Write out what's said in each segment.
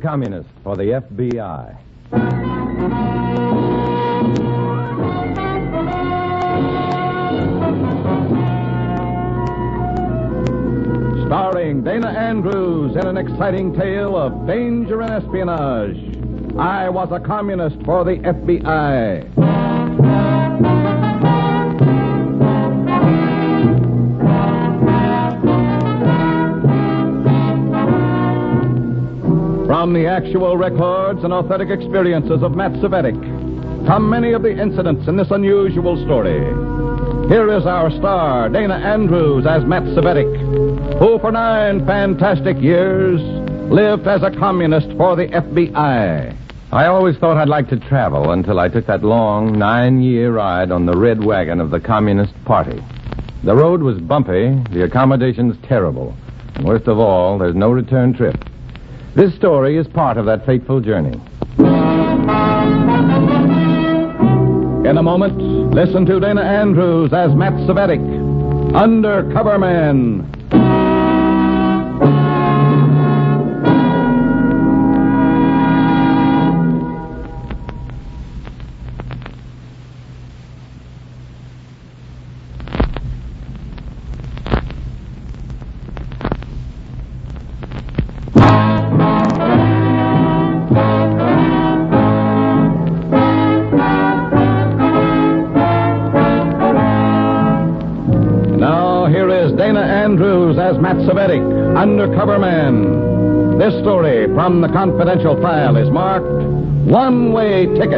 communist for the FBI. Starring Dana Andrews in an exciting tale of danger and espionage. I Was a Communist for the FBI. From the actual records and authentic experiences of Matt Cvetic come many of the incidents in this unusual story. Here is our star, Dana Andrews, as Matt Cvetic, who for 9 fantastic years lived as a communist for the FBI. I always thought I'd like to travel until I took that long 9-year ride on the red wagon of the Communist Party. The road was bumpy, the accommodations terrible, and worst of all, there's no return trip. This story is part of that fateful journey. In a moment, listen to Dana Andrews as Matt Cvetic, Undercover Man. Andrews as Matt Cvetic, Undercover Man. This story from the confidential file is marked One-Way Ticket.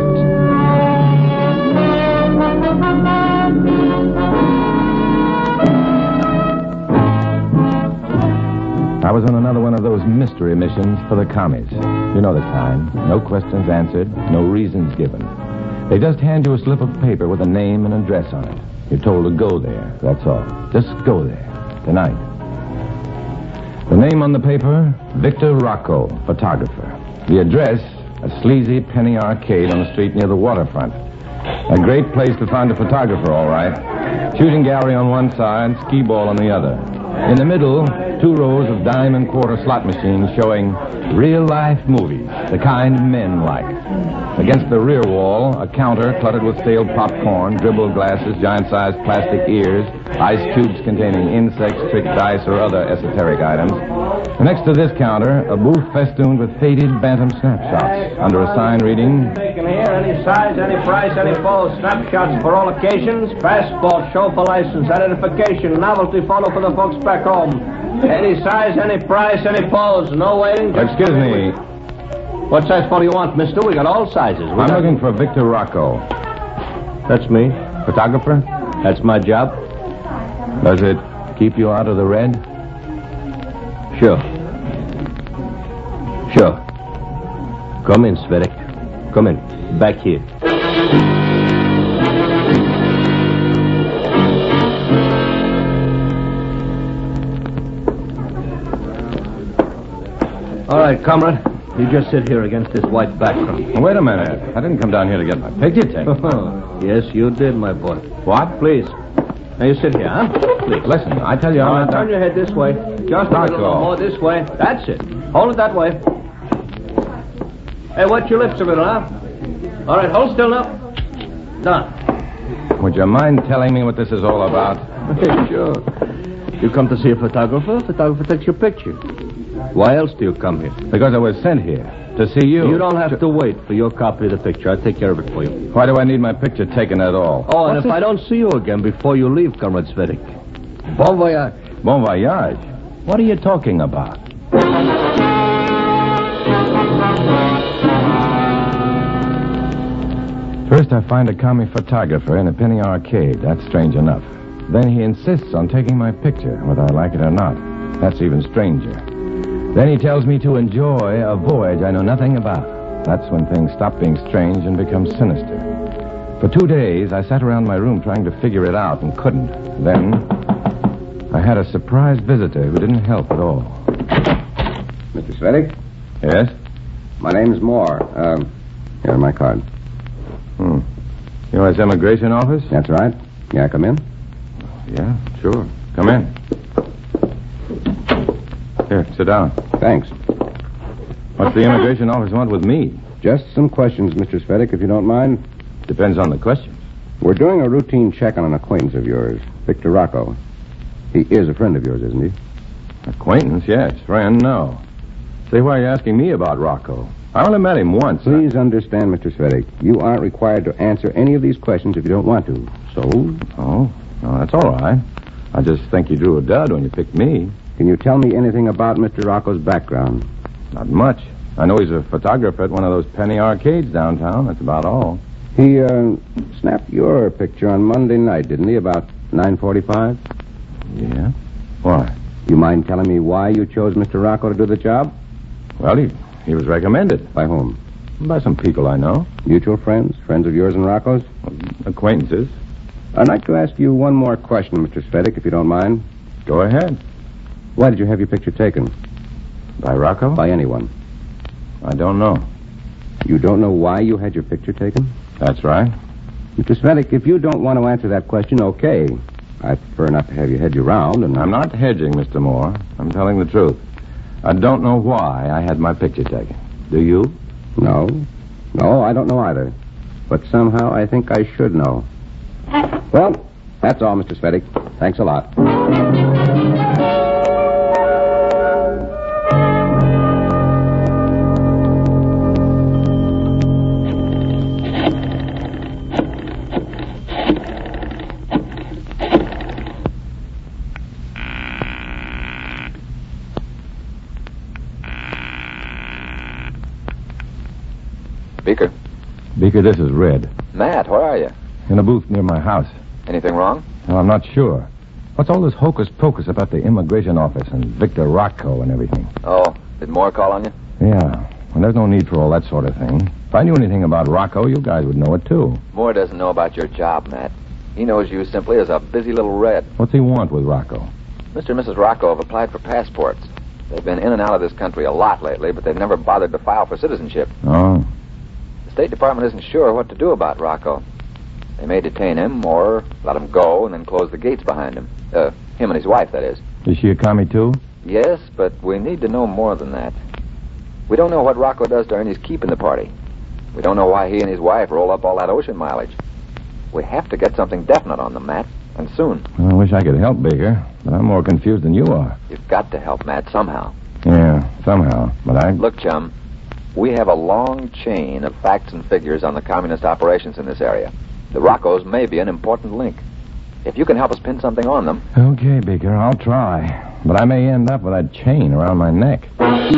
I was on another one of those mystery missions for the commies. You know the kind. No questions answered, no reasons given. They just hand you a slip of paper with a name and address on it. You're told to go there, that's all. Just go there. Tonight. The name on the paper, Victor Rocco, photographer. The address, a sleazy penny arcade on the street near the waterfront. A great place to find a photographer, all right. Shooting gallery on one side, skee ball on the other. In the middle, 2 rows of dime and quarter slot machines showing real-life movies, the kind men like. Against the rear wall, a counter cluttered with stale popcorn, dribble glasses, giant-sized plastic ears, ice cubes containing insects, trick dice, or other esoteric items. Next to this counter, a booth festooned with faded bantam snapshots under a sign reading, Taken here, any size, any price, any pose, snapshots for all occasions, passport, show for license, identification, novelty photo for the folks back home. Any size, any price, any pose, no waiting. Excuse me. What size photo you want, mister? We got all sizes. I'm looking for Victor Rocco. That's me. Photographer? That's my job. Does it keep you out of the red? Sure. Come in, Cvetic. Come in. Back here. All right, comrade. You just sit here against this white background. Wait a minute. I didn't come down here to get my picture taken. Yes, you did, my boy. What? Please. Now you sit here, huh? Please. Listen, I tell you, I'm not... Turn your head this way. Just a little more this way. That's it. Hold it that way. Hey, wet your lips a little, huh? All right, hold still now. Done. Would you mind telling me what this is all about? Sure. You come to see a photographer. Photographer takes your picture. Why else do you come here? Because I was sent here to see you. You don't have to wait for your copy of the picture. I'll take care of it for you. Why do I need my picture taken at all? Oh, and if I don't see you again before you leave, Comrade Cvetic. Bon voyage. Bon voyage? What are you talking about? First, I find a commie photographer in a penny arcade. That's strange enough. Then he insists on taking my picture, whether I like it or not. That's even stranger. Then he tells me to enjoy a voyage I know nothing about. That's when things stop being strange and become sinister. For 2 days, I sat around my room trying to figure it out and couldn't. Then, I had a surprise visitor who didn't help at all. Mr. Cvetic? Yes? My name's Moore. Here's my card. U.S. Immigration Office? That's right. May I come in? Yeah, sure. Come in. Here, sit down. Thanks. What's the immigration office want with me? Just some questions, Mr. Svedek, if you don't mind. Depends on the question. We're doing a routine check on an acquaintance of yours, Victor Rocco. He is a friend of yours, isn't he? Acquaintance, yes. Friend, no. Say, why are you asking me about Rocco? I only met him once. Please understand, Mr. Svedek, you aren't required to answer any of these questions if you don't want to. So? Oh, well, that's all right. I just think you drew a dud when you picked me. Can you tell me anything about Mr. Rocco's background? Not much. I know he's a photographer at one of those penny arcades downtown. That's about all. He snapped your picture on Monday night, didn't he, about 9:45? Yeah? Why? You mind telling me why you chose Mr. Rocco to do the job? Well, he was recommended. By whom? By some people I know. Mutual friends? Friends of yours and Rocco's? Acquaintances. I'd like to ask you one more question, Mr. Svedek, if you don't mind. Go ahead. Why did you have your picture taken? By Rocco? By anyone. I don't know. You don't know why you had your picture taken? That's right. Mr. Svedek, if you don't want to answer that question, okay. I prefer not to have you hedge around, and I'm not hedging, Mr. Moore. I'm telling the truth. I don't know why I had my picture taken. Do you? No. No, I don't know either. But somehow I think I should know. Well, that's all, Mr. Svedek. Thanks a lot. Beaker. Beaker, this is Red. Matt, where are you? In a booth near my house. Anything wrong? Well, I'm not sure. What's all this hocus-pocus about the immigration office and Victor Rocco and everything? Oh, did Moore call on you? Yeah. Well, there's no need for all that sort of thing. If I knew anything about Rocco, you guys would know it, too. Moore doesn't know about your job, Matt. He knows you simply as a busy little Red. What's he want with Rocco? Mr. and Mrs. Rocco have applied for passports. They've been in and out of this country a lot lately, but they've never bothered to file for citizenship. Oh. The State Department isn't sure what to do about Rocco. They may detain him or let him go and then close the gates behind him. Him and his wife, that is. Is she a commie, too? Yes, but we need to know more than that. We don't know what Rocco does to earn his keep in the party. We don't know why he and his wife roll up all that ocean mileage. We have to get something definite on them, Matt, and soon. Well, I wish I could help, Baker, but I'm more confused than you are. You've got to help, Matt, somehow. Yeah, somehow, but I... Look, chum, we have a long chain of facts and figures on the communist operations in this area. The Roccos may be an important link. If you can help us pin something on them... Okay, Baker, I'll try. But I may end up with that chain around my neck.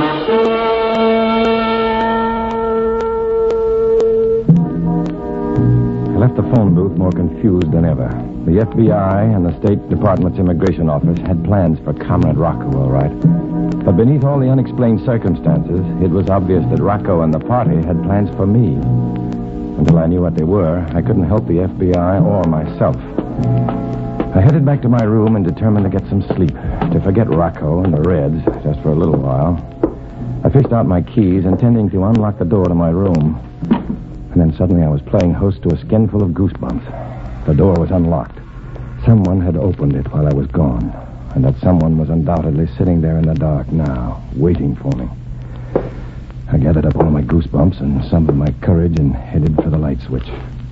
I left the phone booth more confused than ever. The FBI and the State Department's immigration office had plans for Comrade Rocco, all right. But beneath all the unexplained circumstances, it was obvious that Rocco and the party had plans for me. Until I knew what they were, I couldn't help the FBI or myself. I headed back to my room and determined to get some sleep, to forget Rocco and the Reds just for a little while. I fished out my keys, intending to unlock the door to my room. And then suddenly I was playing host to a skinful of goosebumps. The door was unlocked. Someone had opened it while I was gone, and that someone was undoubtedly sitting there in the dark now, waiting for me. I gathered up all my goosebumps and summoned my courage and headed for the light switch.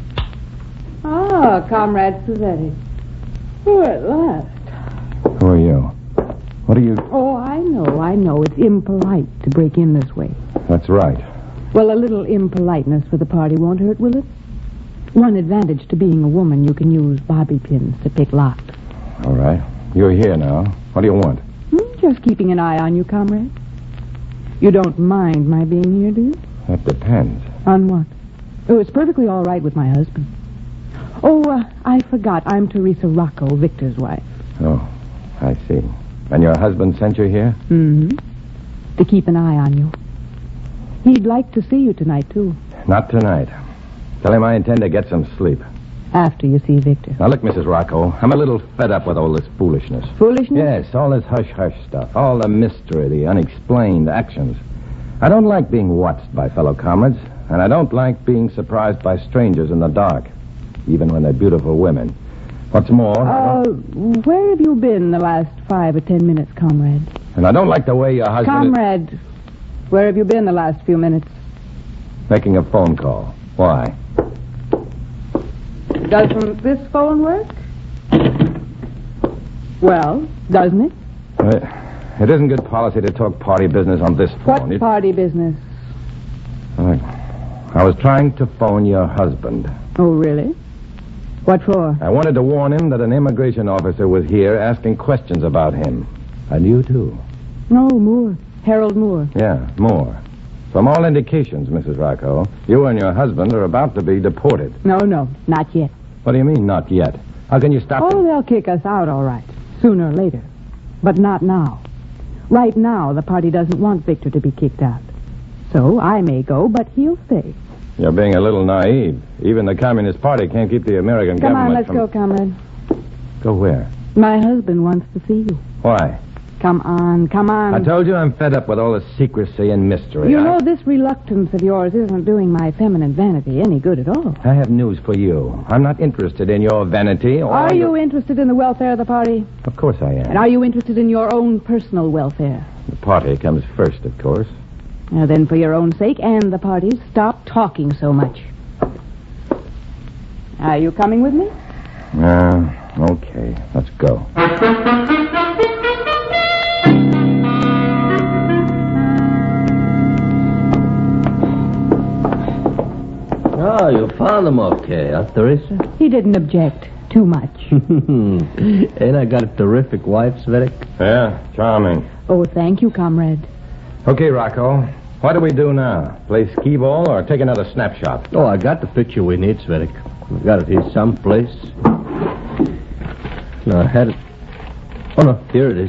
Ah, Comrade Svedek. Oh, at last. Who are you? What are you... Oh, I know. It's impolite to break in this way. That's right. Well, a little impoliteness for the party won't hurt, will it? One advantage to being a woman, you can use bobby pins to pick locks. All right. You're here now. What do you want? Just keeping an eye on you, comrade. You don't mind my being here, do you? That depends. On what? Oh, it's perfectly all right with my husband. Oh, I forgot. I'm Teresa Rocco, Victor's wife. Oh, I see. And your husband sent you here? Mm-hmm. To keep an eye on you. He'd like to see you tonight, too. Not tonight. Tell him I intend to get some sleep. After you see Victor. Now, look, Mrs. Rocco, I'm a little fed up with all this foolishness. Foolishness? Yes, all this hush-hush stuff, all the mystery, the unexplained actions. I don't like being watched by fellow comrades, and I don't like being surprised by strangers in the dark, even when they're beautiful women. What's more... Where have you been the last 5 or 10 minutes, comrade? And I don't like the way your husband... Comrade, Where have you been the last few minutes? Making a phone call. Why? Doesn't this phone work? Well, doesn't it? It isn't good policy to talk party business on this phone. What party business? I was trying to phone your husband. Oh, really? What for? I wanted to warn him that an immigration officer was here asking questions about him. And you, too. No, Moore. Harold Moore. Yeah, Moore. From all indications, Mrs. Rocco, you and your husband are about to be deported. No, not yet. What do you mean, not yet? How can you stop Oh, them? they'll kick us out, all right. Sooner or later. But not now. Right now, the party doesn't want Victor to be kicked out. So I may go, but he'll stay. You're being a little naive. Even the Communist Party can't keep the American Come on, government let's from... go, comrade. Go where? My husband wants to see you. Why? Come on. I told you I'm fed up with all the secrecy and mystery. You know, this reluctance of yours isn't doing my feminine vanity any good at all. I have news for you. I'm not interested in your vanity or... Are you interested in the welfare of the party? Of course I am. And are you interested in your own personal welfare? The party comes first, of course. Now then, for your own sake and the party's, stop talking so much. Are you coming with me? Okay. Let's go. Oh, you found him okay, huh, Teresa? He didn't object too much. Ain't I got a terrific wife, Svedik? Yeah, charming. Oh, thank you, comrade. Okay, Rocco. What do we do now? Play skee-ball or take another snapshot? Oh, I got the picture we need, Svedik. We got it here someplace. No, I had it. Oh, no, here it is.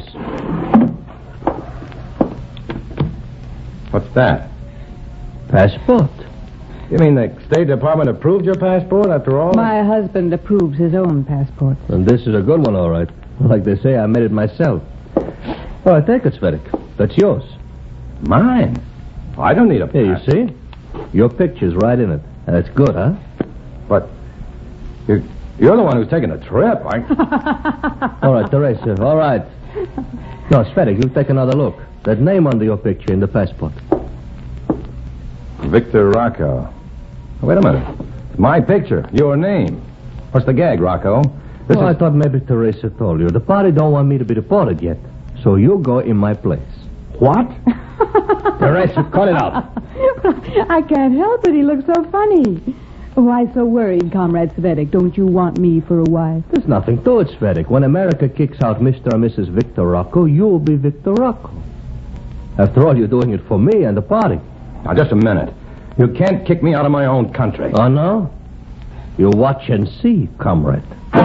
What's that? Passport. You mean the State Department approved your passport after all? My husband approves his own passport. And this is a good one, all right. Like they say, I made it myself. All right, take it, Svedik. That's yours. Mine? I don't need a Here, you passport. see? Your picture's right in it. That's good, huh? But you're the one who's taking the trip. All right, Teresa, all right. No, Svedik, you take another look. That name under your picture in the passport. Victor Rocco. Wait a minute. It's my picture. Your name. What's the gag, Rocco? I thought maybe Teresa told you. The party don't want me to be deported yet. So you go in my place. What? Teresa, cut it out. I can't help it. He looks so funny. Why so worried, Comrade Svedik? Don't you want me for a wife? There's nothing to it, Svedik. When America kicks out Mr. and Mrs. Victor Rocco, you'll be Victor Rocco. After all, you're doing it for me and the party. Now, just a minute. You can't kick me out of my own country. Oh, no? You watch and see, comrade.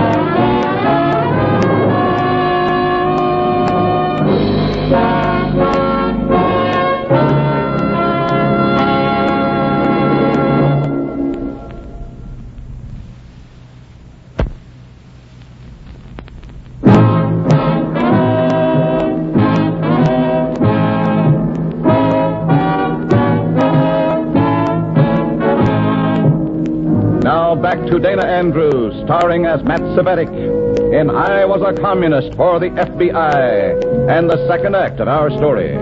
Back to Dana Andrews, starring as Matt Cvetic in I Was a Communist for the FBI, and the second act of our story.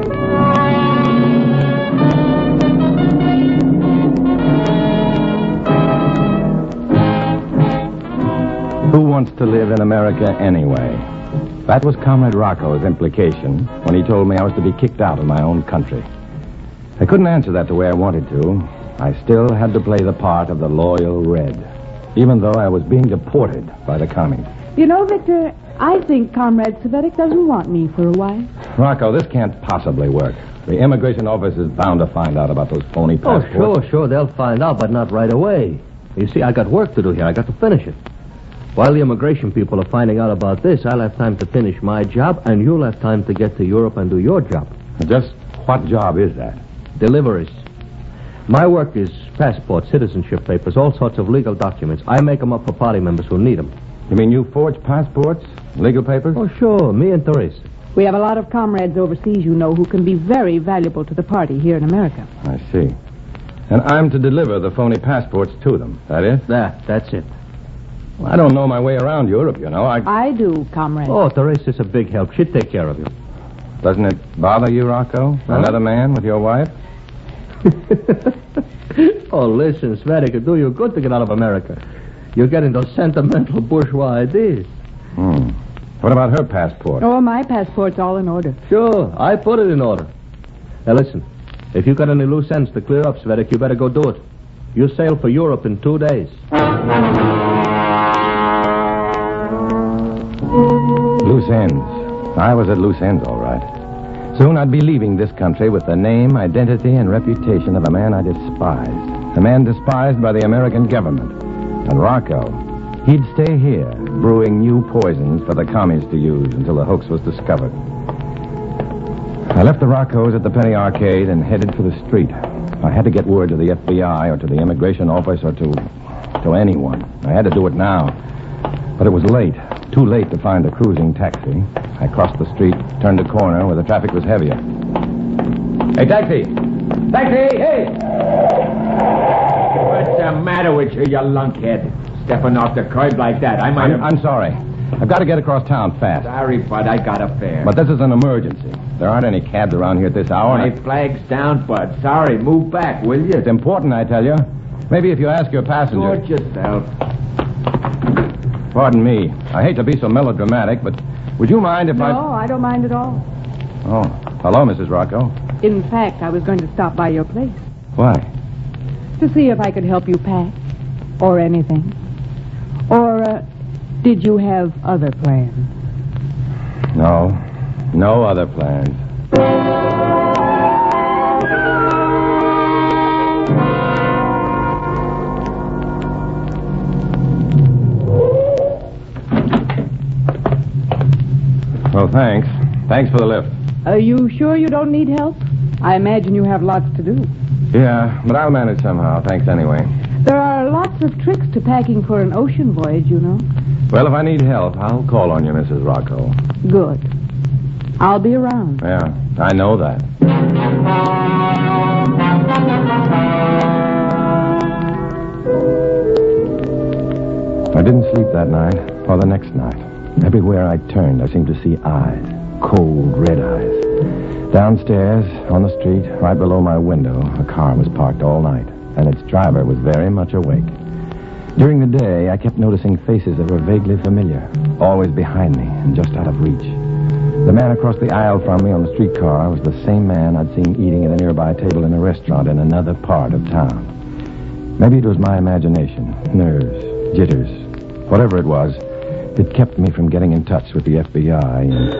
Who wants to live in America anyway? That was Comrade Rocco's implication when he told me I was to be kicked out of my own country. I couldn't answer that the way I wanted to. I still had to play the part of the loyal Red, even though I was being deported by the commies. You know, Victor, I think Comrade Svedik doesn't want me for a wife. Rocco, this can't possibly work. The immigration office is bound to find out about those phony passports. Oh, sure, they'll find out, but not right away. You see, I got work to do here. I got to finish it. While the immigration people are finding out about this, I'll have time to finish my job, and you'll have time to get to Europe and do your job. Just what job is that? Deliveries. My work is passports, citizenship papers, all sorts of legal documents. I make them up for party members who need them. You mean you forge passports, legal papers? Oh, sure, me and Teresa. We have a lot of comrades overseas, you know, who can be very valuable to the party here in America. I see. And I'm to deliver the phony passports to them, that is? That's it. Well, I don't know my way around Europe, you know. I do, comrade. Oh, Teresa's a big help. She'd take care of you. Doesn't it bother you, Rocco? Huh? Another man with your wife? Oh, listen, Svedek, it'd do you good to get out of America. You're getting those sentimental bourgeois ideas. What about her passport? Oh, my passport's all in order. Sure, I put it in order. Now, listen, if you got any loose ends to clear up, Svedek, you better go do it. You sail for Europe in 2 days. Loose ends. I was at loose ends, all right. Soon I'd be leaving this country with the name, identity, and reputation of a man I despised. A man despised by the American government. And Rocco, he'd stay here, brewing new poisons for the commies to use until the hoax was discovered. I left the Roccos at the Penny Arcade and headed for the street. I had to get word to the FBI or to the immigration office or to anyone. I had to do it now. But it was late. Too late to find a cruising taxi. I crossed the street, turned a corner where the traffic was heavier. Hey, taxi! Taxi! Hey! What's the matter with you, you lunkhead? Stepping off the curb like that. I'm sorry. I've got to get across town fast. Sorry, Bud, I got a fare. But this is an emergency. There aren't any cabs around here at this hour. My flag's down, Bud. Sorry, move back, will you? It's important, I tell you. Maybe if you ask your passenger... Sort yourself. Pardon me. I hate to be so melodramatic, but would you mind if No, I don't mind at all. Oh, hello, Mrs. Rocco. In fact, I was going to stop by your place Why? to see if I could help you pack or anything. Or, did you have other plans? No other plans. Well, thanks. Thanks for the lift. Are you sure you don't need help? I imagine you have lots to do. Yeah, but I'll manage somehow. Thanks anyway. There are lots of tricks to packing for an ocean voyage, you know. Well, if I need help, I'll call on you, Mrs. Rocco. Good. I'll be around. Yeah, I know that. I didn't sleep that night or the next night. Everywhere I turned, I seemed to see eyes. Cold, red eyes. Downstairs, on the street, right below my window, a car was parked all night, and its driver was very much awake. During the day, I kept noticing faces that were vaguely familiar, always behind me and just out of reach. The man across the aisle from me on the streetcar was the same man I'd seen eating at a nearby table in a restaurant in another part of town. Maybe it was my imagination, nerves, jitters. Whatever it was, it kept me from getting in touch with the FBI and...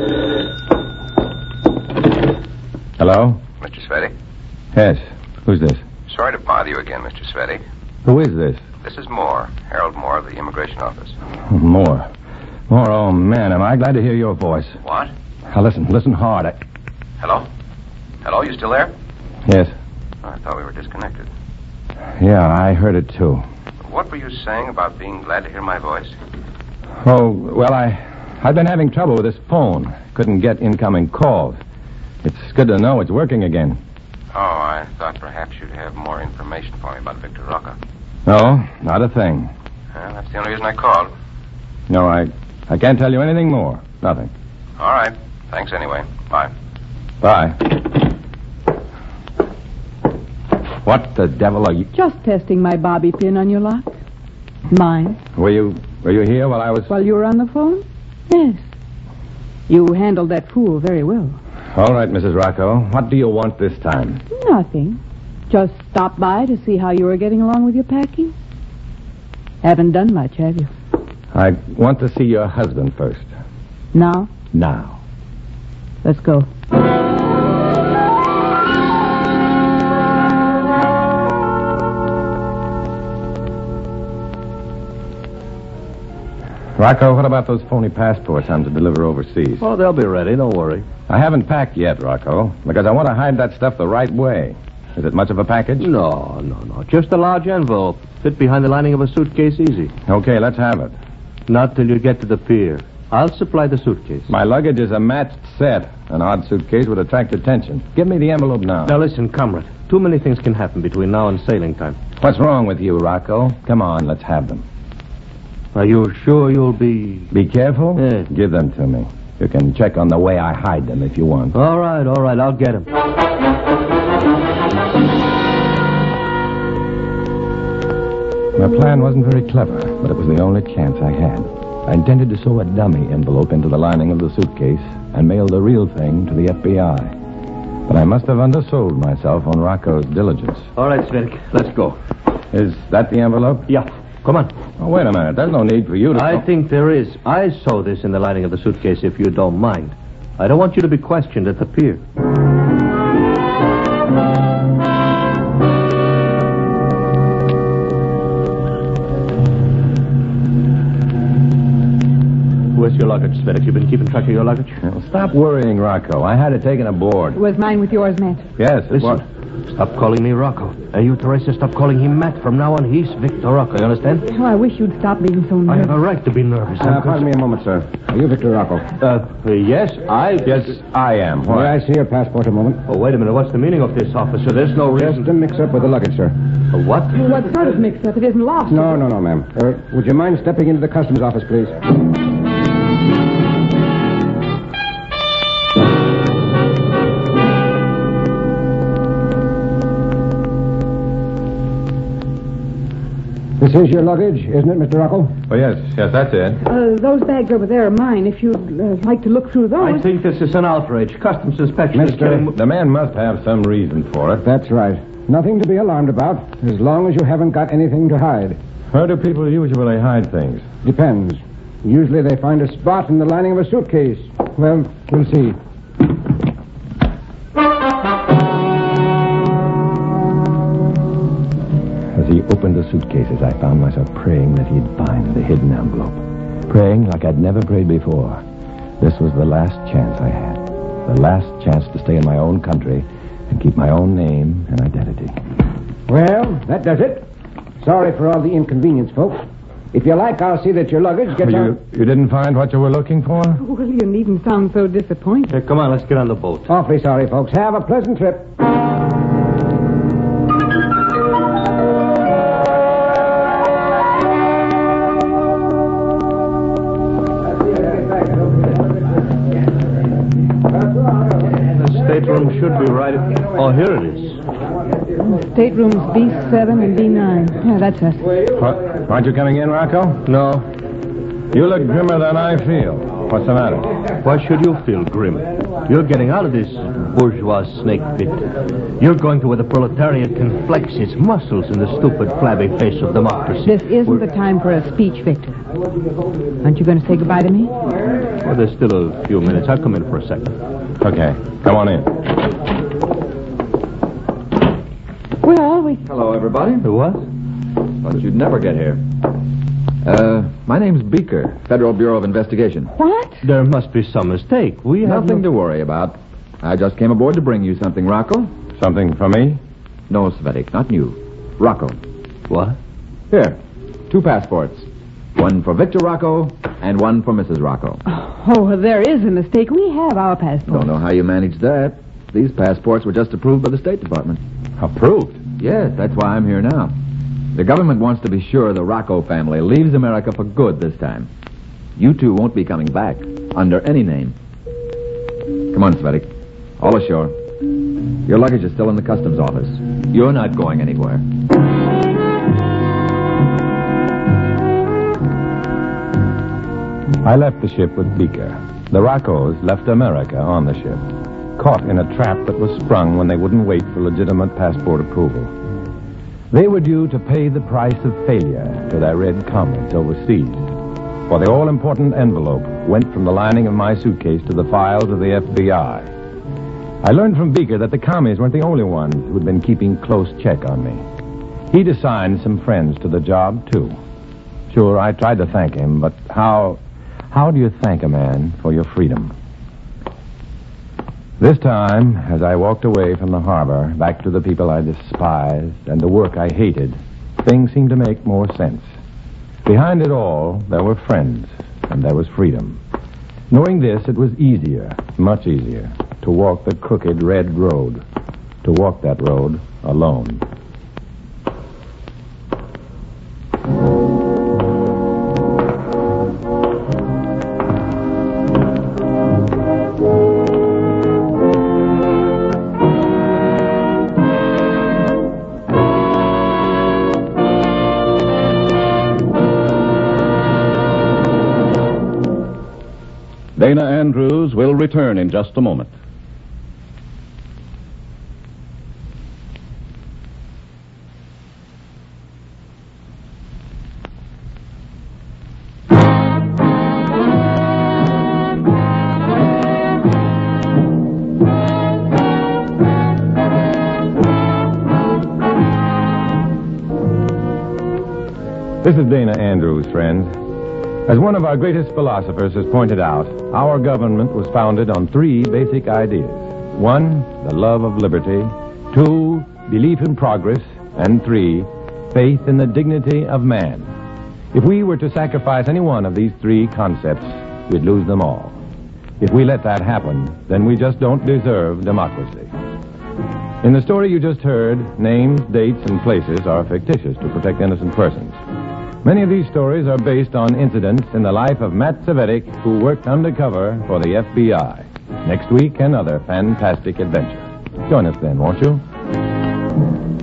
Hello? Mr. Svedek? Yes. Who's this? Sorry to bother you again, Mr. Svedek. Who is this? This is Moore, Harold Moore of the Immigration Office. Moore. Moore, oh, man, am I glad to hear your voice. What? Now, listen hard. Hello? Hello, you still there? Yes. Oh, I thought we were disconnected. Yeah, I heard it, too. What were you saying about being glad to hear my voice? Oh, well, I've been having trouble with this phone. Couldn't get incoming calls. It's good to know it's working again. Oh, I thought perhaps you'd have more information for me about Victor Rocca. No, not a thing. Well, that's the only reason I called. No, I can't tell you anything more. Nothing. All right. Thanks anyway. Bye. Bye. What the devil are you... Just testing my bobby pin on your lock. Mine. Were you here while I was... While you were on the phone? Yes. You handled that fool very well. All right, Mrs. Rocco. What do you want this time? Nothing. Just stopped by to see how you were getting along with your packing. Haven't done much, have you? I want to see your husband first. Now? Now. Let's go. Rocco, what about those phony passports I'm to deliver overseas? Oh, they'll be ready. Don't worry. I haven't packed yet, Rocco, because I want to hide that stuff the right way. Is it much of a package? No. Just a large envelope. Fit behind the lining of a suitcase easy. Okay, let's have it. Not till you get to the pier. I'll supply the suitcase. My luggage is a matched set. An odd suitcase would attract attention. Give me the envelope now. Now listen, comrade. Too many things can happen between now and sailing time. What's wrong with you, Rocco? Come on, let's have them. Are you sure you'll be... Be careful? Yeah. Give them to me. You can check on the way I hide them if you want. All right, I'll get him. My plan wasn't very clever, but it was the only chance I had. I intended to sew a dummy envelope into the lining of the suitcase and mail the real thing to the FBI. But I must have undersold myself on Rocco's diligence. All right, Svenk, let's go. Is that the envelope? Yeah, come on. Oh, wait a minute. There's no need for you to... I think there is. I sew this in the lining of the suitcase, if you don't mind. I don't want you to be questioned at the pier. Where's your luggage, Svenk? You've been keeping track of your luggage? Well, stop worrying, Rocco. I had it taken aboard. Was mine with yours, Matt? Yes, it was. Listen, stop calling me Rocco. And you, Teresa, stop calling him Matt. From now on, he's Victor Rocco. You understand? Oh, I wish you'd stop being so I nervous. have a right to be nervous. Pardon me a moment, sir. Are you Victor Rocco? Yes, Yes, I am. May Why? I see your passport a moment? Oh, wait a minute. What's the meaning of this, officer? There's no reason. Just a mix-up with the luggage, sir. What? What sort of mix-up? It isn't lost. No, ma'am. Would you mind stepping into the customs office, please? This is your luggage, isn't it, Mr. Rocco? Oh, yes, that's it. Those bags over there are mine. If you'd like to look through those. I think this is an outrage. Customs inspection is killing... The man must have some reason for it. That's right. Nothing to be alarmed about, as long as you haven't got anything to hide. Where do people usually hide things? Depends. Usually they find a spot in the lining of a suitcase. Well, we'll see. As he opened the suitcases, I found myself praying that he'd find the hidden envelope. Praying like I'd never prayed before. This was the last chance I had. The last chance to stay in my own country and keep my own name and identity. Well, that does it. Sorry for all the inconvenience, folks. If you like, I'll see that your luggage gets on... You didn't find what you were looking for? Well, you needn't sound so disappointed. Hey, come on, let's get on the boat. Awfully sorry, folks. Have a pleasant trip. The stateroom should be right... Oh, here it is. Staterooms B7 and B9. Yeah, that's us. Aren't you coming in, Rocco? No. You look grimmer than I feel. What's the matter? Why should you feel grim? You're getting out of this bourgeois snake pit. You're going to where the proletariat can flex its muscles in the stupid, flabby face of democracy. This isn't the time for a speech, Victor. Aren't you going to say goodbye to me? Well, there's still a few minutes. I'll come in for a second. Okay, come on in. Well, we... Hello, everybody. What? Thought you'd never get here. My name's Beaker, Federal Bureau of Investigation. What? There must be some mistake. We have Nothing to worry about. I just came aboard to bring you something, Rocco. Something for me? No, Svetic, not you. Rocco. What? Here, 2 passports. One for Victor Rocco and one for Mrs. Rocco. Oh, there is a mistake. We have our passports. Don't know how you managed that. These passports were just approved by the State Department. Approved? Yes, that's why I'm here now. The government wants to be sure the Rocco family leaves America for good this time. You two won't be coming back under any name. Come on, Svetic. All ashore. Your luggage is still in the customs office. You're not going anywhere. I left the ship with Beaker. The Roccos left America on the ship, caught in a trap that was sprung when they wouldn't wait for legitimate passport approval. They were due to pay the price of failure to their red comrades overseas. For the all-important envelope went from the lining of my suitcase to the files of the FBI. I learned from Beaker that the commies weren't the only ones who'd been keeping close check on me. He'd assigned some friends to the job, too. Sure, I tried to thank him, but how do you thank a man for your freedom? This time, as I walked away from the harbor, back to the people I despised and the work I hated, things seemed to make more sense. Behind it all, there were friends, and there was freedom. Knowing this, it was easier, much easier, to walk the crooked red road, to walk that road alone. Dana Andrews will return in just a moment. This is Dana Andrews, friends. As one of our greatest philosophers has pointed out, our government was founded on three basic ideas. One, the love of liberty. Two, belief in progress. And three, faith in the dignity of man. If we were to sacrifice any one of these three concepts, we'd lose them all. If we let that happen, then we just don't deserve democracy. In the story you just heard, names, dates, and places are fictitious to protect innocent persons. Many of these stories are based on incidents in the life of Matt Cvetic, who worked undercover for the FBI. Next week, another fantastic adventure. Join us then, won't you?